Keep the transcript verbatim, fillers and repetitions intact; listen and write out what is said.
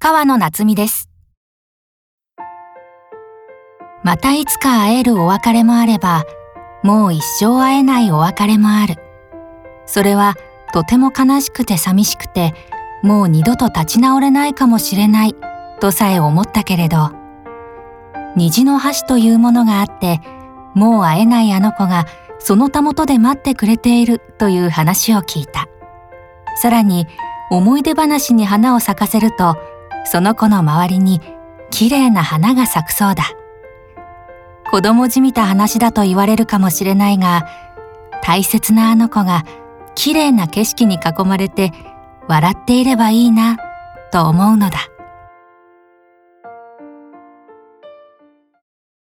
川野夏美です。またいつか会えるお別れもあれば、もう一生会えないお別れもある。それはとても悲しくて寂しくて、もう二度と立ち直れないかもしれないとさえ思ったけれど、虹の橋というものがあって、もう会えないあの子がそのたもとで待ってくれているという話を聞いた。さらに思い出話に花を咲かせると、その子の周りにきれいな花が咲くそうだ。子供じみた話だと言われるかもしれないが、大切なあの子がきれいな景色に囲まれて笑っていればいいなと思うのだ。